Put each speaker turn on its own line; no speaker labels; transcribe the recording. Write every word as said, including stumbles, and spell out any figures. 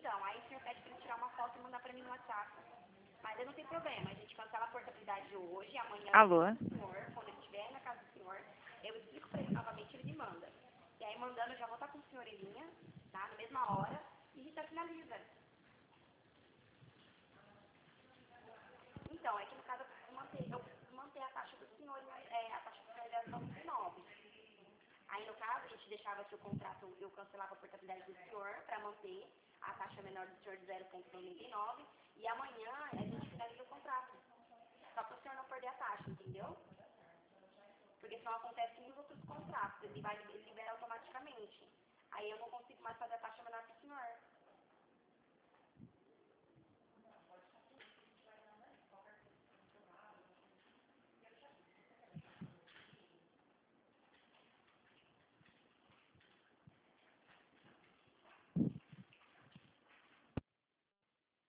Então, aí o senhor pede pra ele tirar uma foto e mandar pra mim no WhatsApp. Mas eu não tenho problema, a gente cancela a portabilidade hoje, amanhã
Alô?
o senhor, quando ele estiver na casa do senhor, eu explico pra ele novamente, ele me manda. E aí mandando, eu já vou estar com o senhor em linha, tá? Na mesma hora, e a gente já finaliza. Então, é que no caso eu preciso manter, eu preciso manter a taxa do senhor, é, a taxa do senhor é zero vírgula nove. Aí no caso, a gente deixava que o contrato, eu cancelava a portabilidade do senhor para manter a taxa menor do senhor de zero vírgula noventa e nove e amanhã a gente finaliza o contrato. Só para o senhor não perder a taxa, entendeu? Porque senão acontece nos outros contratos, ele vai ele libera automaticamente. Aí eu não consigo mais fazer a taxa menor do senhor.